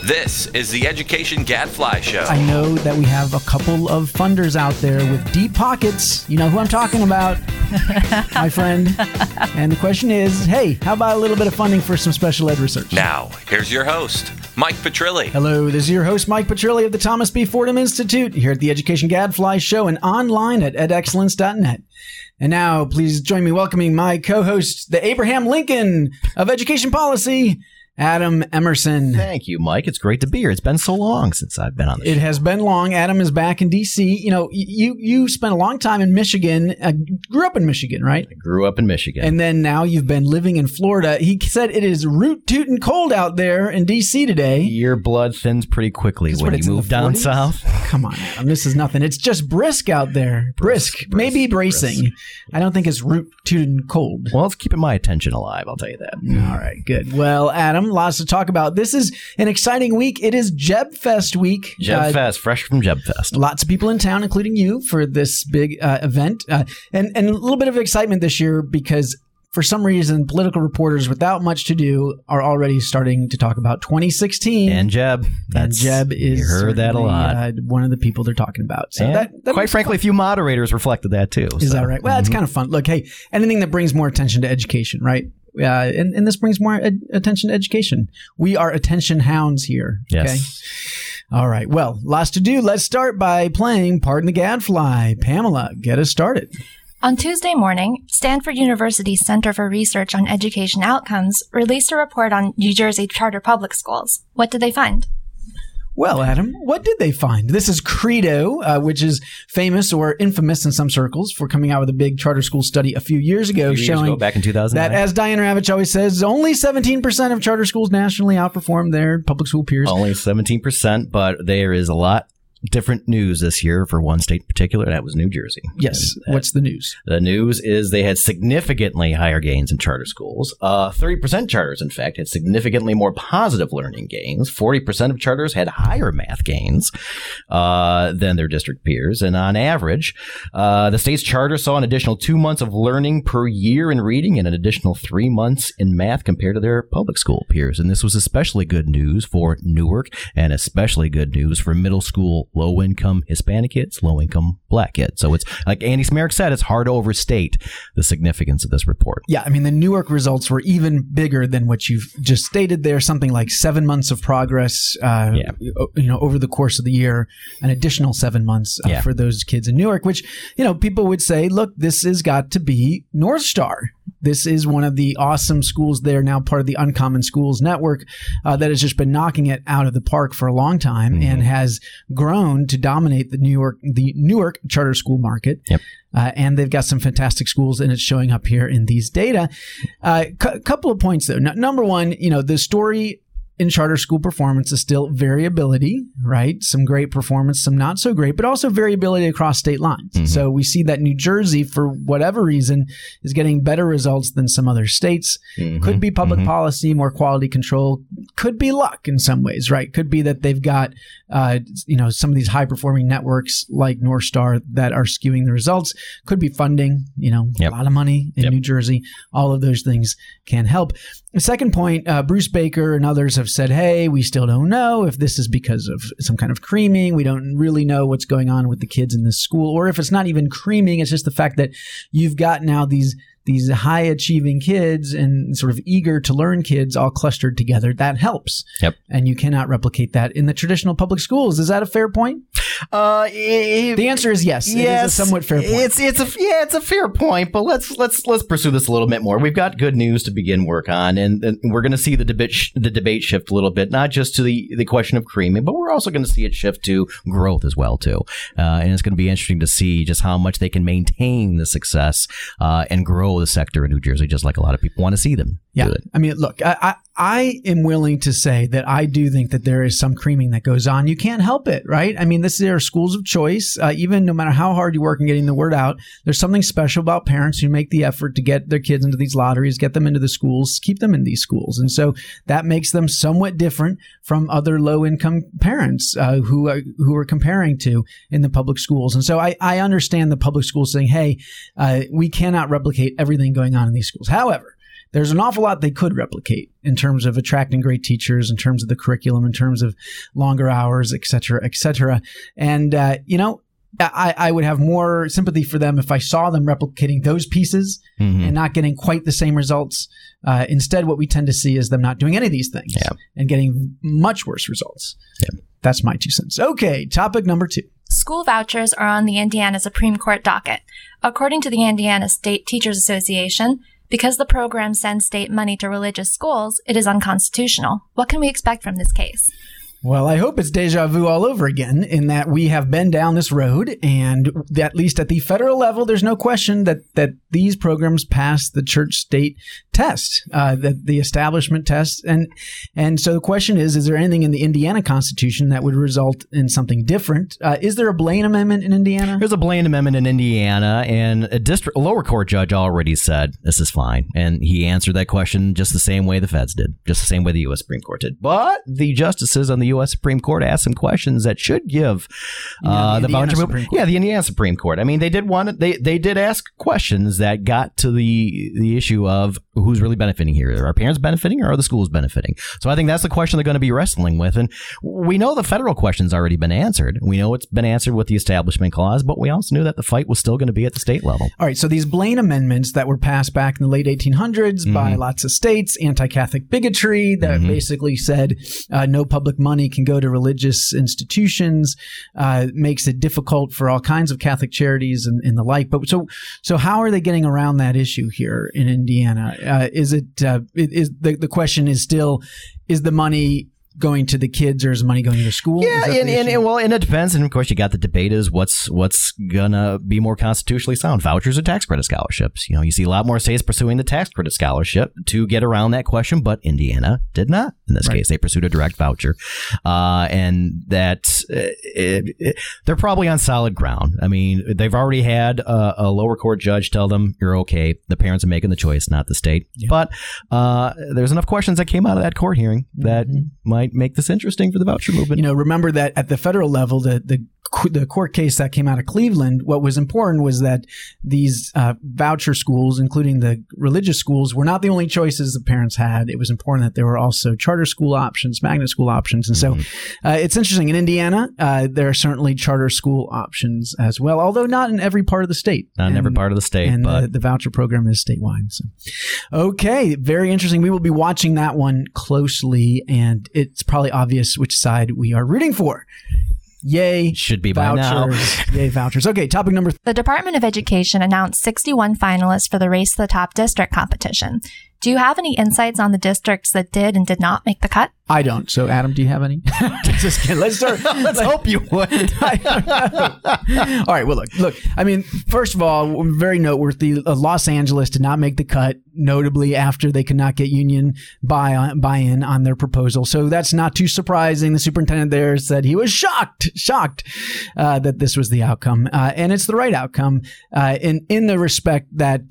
This is the Education Gadfly Show. I know that we have a couple of funders out there with deep pockets. You know who I'm talking about, my friend. And the question is, hey, how about a little bit of funding for some special ed research? Now, here's your host, Mike Petrilli. Hello, this is your host, Mike Petrilli of the Thomas B. Fordham Institute, here at the Education Gadfly Show and online at edexcellence.net. And now, please join me welcoming my co-host, the Abraham Lincoln of Education Policy, Adam Emerson. Thank you, Mike. It's great to be here. It's been so long since I've been on the show. It has been long. Adam is back in D.C. You know, you spent a long time in Michigan. Grew up in Michigan, right? I grew up in Michigan. And then now you've been living in Florida. He said it is root-tootin' cold out there in D.C. today. Your blood thins pretty quickly when you move down south. Come on, Adam. This is nothing. It's just brisk out there. Brisk. Maybe bracing. Brisk. I don't think it's root-tootin' cold. Well, it's keeping my attention alive, I'll tell you that. All right, good. Well, Adam, lots to talk about. This is an exciting week. It is Jeb Fest week. Jeb Fest, fresh from Jeb Fest. Lots of people in town, including you, for this big event. And a little bit of excitement this year because for some reason, political reporters without much to do are already starting to talk about 2016. And Jeb. Jeb is you heard that a lot. One of the people they're talking about. So that quite frankly, a few moderators reflected that too. Is that right? Well, it's kind of fun. Look, hey, anything that brings more attention to education, right? And this brings more attention to education. We are attention hounds here. Yes. Okay? All right. Well, lots to do. Let's start by playing Pardon the Gadfly. Pamela, get us started. On Tuesday morning, Stanford University's Center for Research on Education Outcomes released a report on New Jersey charter public schools. What did they find? Well, Adam, what did they find? This is Credo, which is famous or infamous in some circles for coming out with a big charter school study a few years ago, showing back in 2009. That, as Diane Ravitch always says, only 17% of charter schools nationally outperform their public school peers. Only 17%, but there is a lot different news this year for one state in particular. That was New Jersey. Yes. What's the news? The news is they had significantly higher gains in charter schools. 30% charters, in fact, had significantly more positive learning gains. 40% of charters had higher math gains than their district peers. And on average, the state's charter saw an additional 2 months of learning per year in reading and an additional 3 months in math compared to their public school peers. And this was especially good news for Newark and especially good news for middle school low-income Hispanic kids, low-income Black kids. So it's like Andy Smerrick said, it's hard to overstate the significance of this report. Yeah, I mean, the Newark results were even bigger than what you've just stated there. Something like 7 months of progress, over the course of the year, an additional 7 months for those kids in Newark, which, people would say, look, this has got to be North Star. This is one of the awesome schools there, now part of the Uncommon Schools Network, that has just been knocking it out of the park for a long time and has grown to dominate the Newark charter school market. Yep. And they've got some fantastic schools, and it's showing up here in these data. Couple of points, though. Number one, the story in charter school performance is still variability, right? Some great performance, some not so great, but also variability across state lines. Mm-hmm. So we see that New Jersey, for whatever reason, is getting better results than some other states. Mm-hmm. Could be public policy, more quality control. Could be luck in some ways, right? Could be that they've got, some of these high-performing networks like North Star that are skewing the results. Could be funding, a lot of money in New Jersey. All of those things can help. The second point, Bruce Baker and others have said, hey, we still don't know if this is because of some kind of creaming. We don't really know what's going on with the kids in this school. Or if it's not even creaming, it's just the fact that you've got now these high achieving kids and sort of eager to learn kids all clustered together. That helps. Yep. And you cannot replicate that in the traditional public schools. Is that a fair point? The answer is yes. It is a somewhat fair point. It's a fair point, but let's pursue this a little bit more. We've got good news to begin work on, and we're going to see the debate shift a little bit, not just to the question of creaming, but we're also going to see it shift to growth as well too. And it's going to be interesting to see just how much they can maintain the success and grow the sector in New Jersey, just like a lot of people want to see them do it. I mean, look, I am willing to say that I do think that there is some creaming that goes on. You can't help it, right? I mean, there are schools of choice. Even no matter how hard you work in getting the word out, there's something special about parents who make the effort to get their kids into these lotteries, get them into the schools, keep them in these schools. And so that makes them somewhat different from other low-income parents who are comparing to in the public schools. And so I understand the public schools saying, hey, we cannot replicate everything going on in these schools. However, there's an awful lot they could replicate in terms of attracting great teachers, in terms of the curriculum, in terms of longer hours, et cetera, et cetera. And, I would have more sympathy for them if I saw them replicating those pieces and not getting quite the same results. Instead, what we tend to see is them not doing any of these things and getting much worse results. Yeah. That's my 2 cents. Okay, topic number 2. School vouchers are on the Indiana Supreme Court docket. According to the Indiana State Teachers Association, because the program sends state money to religious schools, it is unconstitutional. What can we expect from this case? Well, I hope it's deja vu all over again in that we have been down this road, and at least at the federal level, there's no question that these programs pass the church-state test, the establishment test. And so the question is there anything in the Indiana Constitution that would result in something different? Is there a Blaine Amendment in Indiana? There's a Blaine Amendment in Indiana, and a lower court judge already said this is fine. And he answered that question just the same way the feds did, just the same way the U.S. Supreme Court did. But the justices on the U.S. Supreme Court asked some questions that should give the voucher movement. Yeah, the Indiana Supreme Court. I mean, they did ask questions that got to the issue of who's really benefiting here. Are our parents benefiting or are the schools benefiting? So I think that's the question they're going to be wrestling with. And we know the federal question's already been answered. We know it's been answered with the Establishment Clause, but we also knew that the fight was still going to be at the state level. All right. So these Blaine amendments that were passed back in the late 1800s by lots of states, anti-Catholic bigotry that basically said no public money can go to religious institutions, makes it difficult for all kinds of Catholic charities and the like. But so how are they getting around that issue here in Indiana? The question is still, is the money going to the kids or is money going to the school? Yeah, and it depends. And of course, you got the debate is what's gonna be more constitutionally sound, vouchers or tax credit scholarships. You see a lot more states pursuing the tax credit scholarship to get around that question, but Indiana did not. In this case, they pursued a direct voucher, and that they're probably on solid ground. I mean, they've already had a lower court judge tell them you're okay. The parents are making the choice, not the state. Yeah. But there's enough questions that came out of that court hearing that might make this interesting for the voucher movement. Remember that at the federal level, the court case that came out of Cleveland, what was important was that these voucher schools, including the religious schools, were not the only choices the parents had. It was important that there were also charter school options, magnet school options. And so it's interesting. In Indiana, there are certainly charter school options as well, although not in every part of the state. Not in every part of the state. And but the voucher program is statewide. So, okay, very interesting. We will be watching that one closely, and it's probably obvious which side we are rooting for. Yay. Should be vouchers. By now. Yay, vouchers. Okay, topic number 3. The Department of Education announced 61 finalists for the Race to the Top district competition. Do you have any insights on the districts that did and did not make the cut? I don't. So, Adam, do you have any? Just kidding. Let's start. Let's hope you would. I don't know. All right. Well, look. I mean, first of all, very noteworthy. Los Angeles did not make the cut, notably after they could not get union buy-in on their proposal. So that's not too surprising. The superintendent there said he was shocked that this was the outcome, and it's the right outcome in the respect that.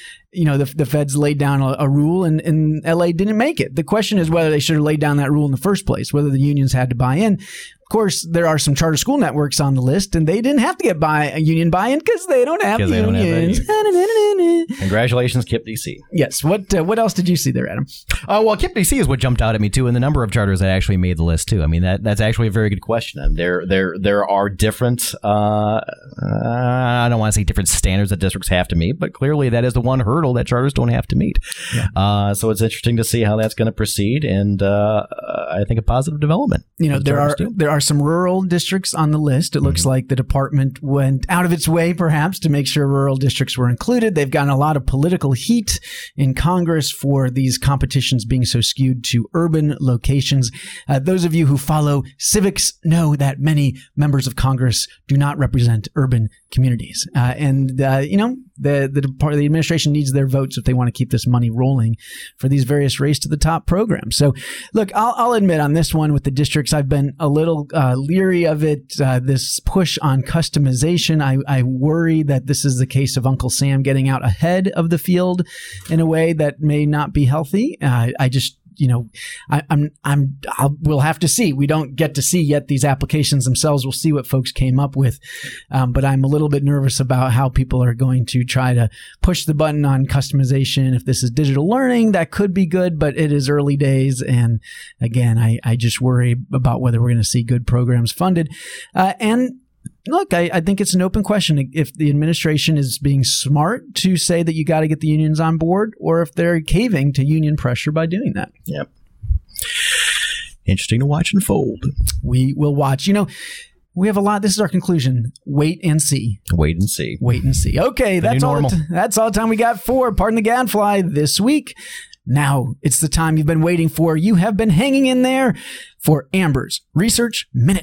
The feds laid down a rule and LA didn't make it. The question is whether they should have laid down that rule in the first place, whether the unions had to buy in. Of course, there are some charter school networks on the list, and they didn't have to get union buy-in because they don't have unions. Congratulations, KIPP DC. Yes. What else did you see there, Adam? Well, KIPP DC is what jumped out at me too, and the number of charters that actually made the list too. I mean, that's actually a very good question. There are different. I don't want to say different standards that districts have to meet, but clearly that is the one hurdle that charters don't have to meet. Yeah. So it's interesting to see how that's going to proceed, and I think a positive development. There are some rural districts on the list. It looks like the department went out of its way, perhaps, to make sure rural districts were included. They've gotten a lot of political heat in Congress for these competitions being so skewed to urban locations. Those of you who follow civics know that many members of Congress do not represent urban communities. The administration needs their votes if they want to keep this money rolling for these various Race to the Top programs. So, look, I'll admit on this one with the districts, I've been a little leery of it. This push on customization, I worry that this is the case of Uncle Sam getting out ahead of the field in a way that may not be healthy. we'll have to see. We don't get to see yet these applications themselves. We'll see what folks came up with. But I'm a little bit nervous about how people are going to try to push the button on customization. If this is digital learning, that could be good, but it is early days. And again, I just worry about whether we're going to see good programs funded. And look, I think it's an open question if the administration is being smart to say that you got to get the unions on board, or if they're caving to union pressure by doing that. Yep. Interesting to watch unfold. We will watch. We have a lot. This is our conclusion. Wait and see. Wait and see. Wait and see. Okay, that's all the time we got for Pardon the Gadfly this week. Now it's the time you've been waiting for. You have been hanging in there for Amber's Research Minute.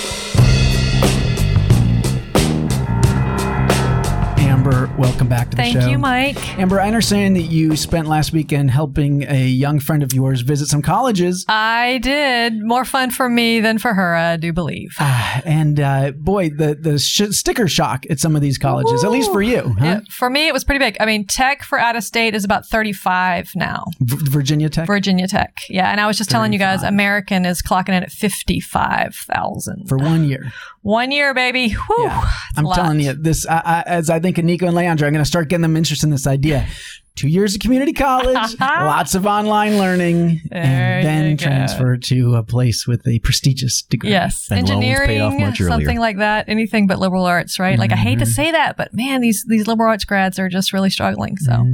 Amber, welcome back to the show. Thank you, Mike. Amber, I understand that you spent last weekend helping a young friend of yours visit some colleges. I did. More fun for me than for her, I do believe. And boy, the sticker shock at some of these colleges, at least for you. Huh? Yeah, for me, it was pretty big. I mean, Tech for out of state is about 35 now. Virginia Tech? Virginia Tech. Yeah. And I was just telling you guys, American is clocking in at 55,000. For 1 year. 1 year, baby. Whew, yeah. I'm telling you, this, as I think of Nico and Leandro, I'm going to start getting them interested in this idea. 2 years of community college, lots of online learning, and then transfer to a place with a prestigious degree. Yes. And engineering, something like that. Anything but liberal arts, right? Like, I hate to say that, but man, these liberal arts grads are just really struggling. So,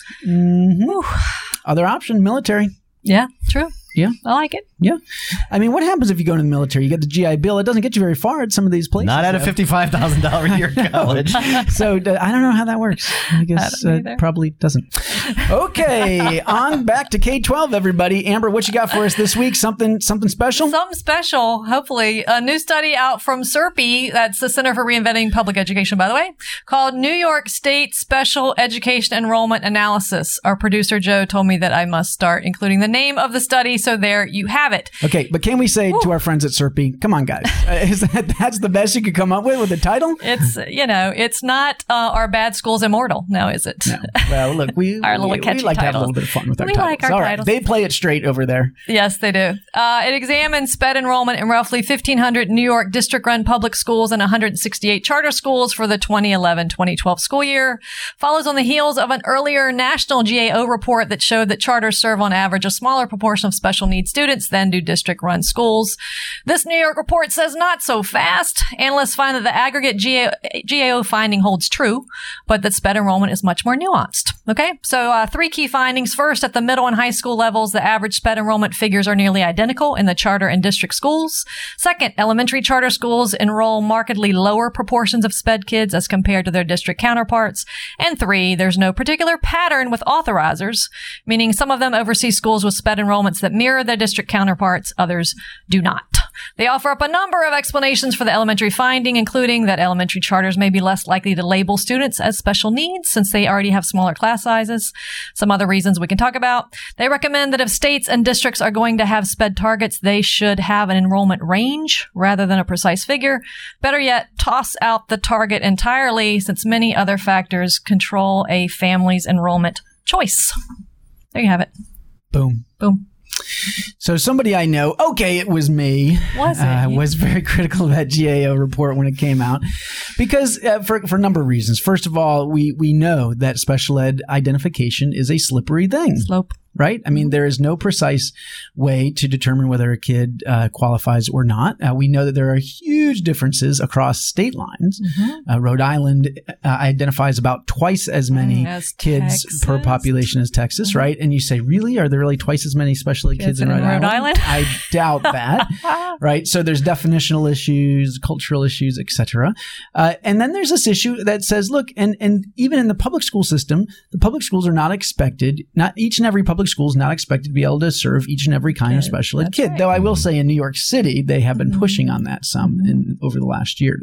Other option, military. Yeah, true. Yeah. I like it. Yeah. I mean, what happens if you go into the military? You get the GI Bill. It doesn't get you very far at some of these places. Not at a $55,000 a year college. So I don't know how that works. I guess it probably doesn't. Okay. On back to K-12, everybody. Amber, what you got for us this week? Something special? Something special, hopefully. A new study out from CERPE, that's the Center for Reinventing Public Education, by the way, called New York State Special Education Enrollment Analysis. Our producer, Joe, told me that I must start including the name of the study, so there you have it. Okay, but can we say to our friends at CERPE, come on, guys, that's the best you could come up with the title? It's not Are Bad Schools Immortal, now is it? No. Well, look, we like titles. to have a little bit of fun with our titles. Like our titles. They play it straight over there. Yes, they do. It examines sped enrollment in roughly 1,500 New York district-run public schools and 168 charter schools for the 2011-2012 school year. Follows on the heels of an earlier national GAO report that showed that charters serve on average a smaller proportion of special needs students than do district-run schools. This New York report says not so fast. Analysts find that the aggregate GAO finding holds true, but that sped enrollment is much more nuanced. Okay, so 3 key findings. First, at the middle and high school levels, the average sped enrollment figures are nearly identical in the charter and district schools. Second, elementary charter schools enroll markedly lower proportions of sped kids as compared to their district counterparts. And 3, there's no particular pattern with authorizers, meaning some of them oversee schools with sped enrollments that mirror their district counterparts, others do not. They offer up a number of explanations for the elementary finding, including that elementary charters may be less likely to label students as special needs since they already have smaller class sizes. Some other reasons we can talk about. They recommend that if states and districts are going to have sped targets, they should have an enrollment range rather than a precise figure. Better yet, toss out the target entirely since many other factors control a family's enrollment choice. There you have it. Boom. Boom. So somebody I know, it was me. Was it? Was very critical of that GAO report when it came out because for a number of reasons. First of all, we know that special ed identification is a slippery thing. Slope. Right? I mean, there is no precise way to determine whether a kid qualifies or not. We know that there are huge differences across state lines. Mm-hmm. Rhode Island identifies about twice as many kids per population as Texas, mm-hmm. right? And you say, really? Are there really twice as many special ed kids in Rhode Island? I doubt that, right? So there's definitional issues, cultural issues, etc. And then there's this issue that says, look, and even in the public school system, the public schools are not expected, not each and every public school is not expected to be able to serve each and every kind of special ed kid. Right. Though I will say in New York City, they have been pushing on that some over the last year.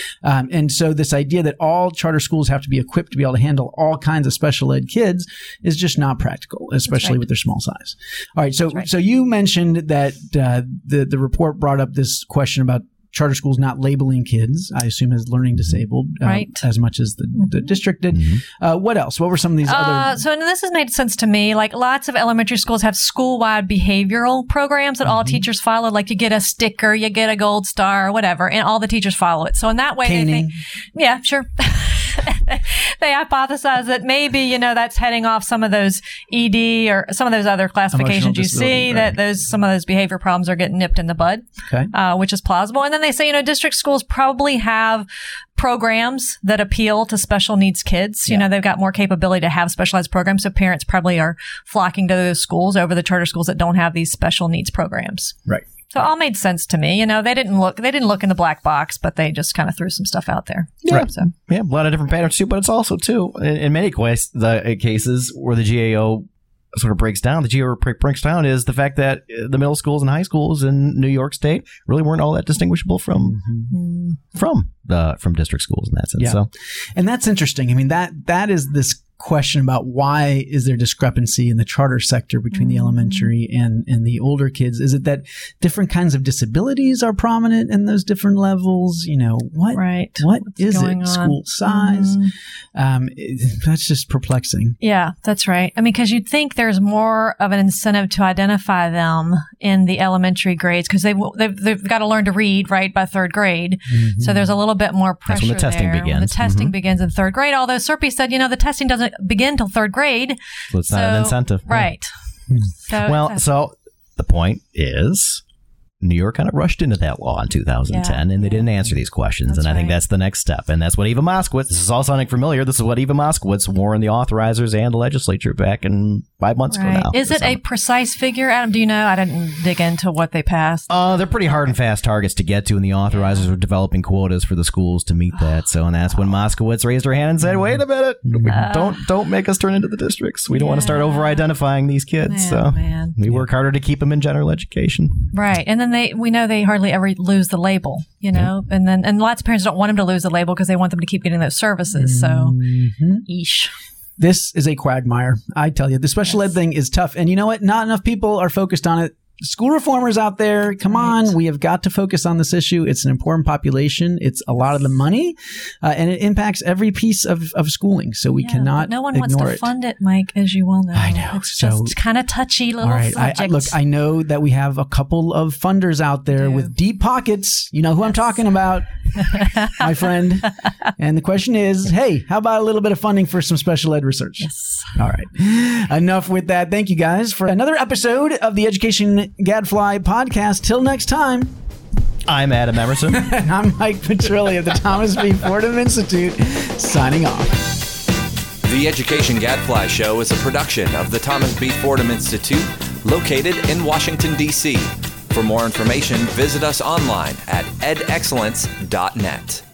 And so this idea that all charter schools have to be equipped to be able to handle all kinds of special ed kids is just not practical, especially with their small size. All right. So you mentioned that the report brought up this question about charter schools not labeling kids, I assume, as learning disabled, Right. as much as the district did. What else? What were some of these other? So and this has made sense to me. Like lots of elementary schools have school-wide behavioral programs that all teachers follow. Like you get a sticker, you get a gold star, or whatever, and all the teachers follow it. So in that way, Caning. they think, yeah, sure. They hypothesize that maybe, that's heading off some of those ED or some of those other classifications you see, disability, that some of those behavior problems are getting nipped in the bud, Okay. which is plausible. And then they say, district schools probably have programs that appeal to special needs kids. They've got more capability to have specialized programs. So parents probably are flocking to those schools over the charter schools that don't have these special needs programs. Right. So it all made sense to me. They didn't look in the black box, but they just kind of threw some stuff out there. Yeah. So. Yeah, a lot of different patterns too, but it's also too in many cases where the GAO sort of breaks down. The GAO breaks down is the fact that the middle schools and high schools in New York State really weren't all that distinguishable from district schools in that sense. Yeah. So, and that's interesting. I mean, that is this question about why is there discrepancy in the charter sector between the elementary and the older kids? Is it that different kinds of disabilities are prominent in those different levels? What What's is going it? on? School size? That's just perplexing. Yeah, that's right. I mean, because you'd think there's more of an incentive to identify them in the elementary grades because they've got to learn to read, right, by third grade. So there's a little bit more pressure. That's when the testing there. begins. When the testing begins in third grade. Although Serpy said, the testing doesn't begin till third grade. So it's not an incentive. Right. So the point is New York kind of rushed into that law in 2010 and they didn't answer these questions. That's I think right. that's the next step. And that's what Eva Moskowitz, this is all sounding familiar, this is what Eva Moskowitz warned the authorizers and the legislature back in 5 months ago now. Is it a precise figure, Adam? Do you know? I didn't dig into what they passed. They're pretty hard and fast targets to get to, and the authorizers are developing quotas for the schools to meet that. So, and that's when Moskowitz raised her hand and said, "Wait a minute, don't make us turn into the districts. We don't want to start over-identifying these kids." We work harder to keep them in general education. Right, and then we know they hardly ever lose the label, and lots of parents don't want them to lose the label because they want them to keep getting those services. So, eesh. This is a quagmire. I tell you, the special ed thing is tough. And you know what? Not enough people are focused on it. School reformers out there, come on. We have got to focus on this issue. It's an important population. It's a lot of the money, and it impacts every piece of schooling. So we cannot no one wants ignore to fund it, Mike, as you well know. I know. It's just kind of touchy little all right. subject. I know that we have a couple of funders out there with deep pockets. You know who I'm talking about, my friend. And the question is, hey, how about a little bit of funding for some special ed research? Yes. All right. Enough with that. Thank you guys for another episode of the Education Gadfly podcast. Till next time. I'm Adam Emerson. And I'm Mike Petrilli of the Thomas B. Fordham Institute, signing off. The Education Gadfly Show is a production of the Thomas B. Fordham Institute, located in Washington, D.C. For more information, visit us online at edexcellence.net.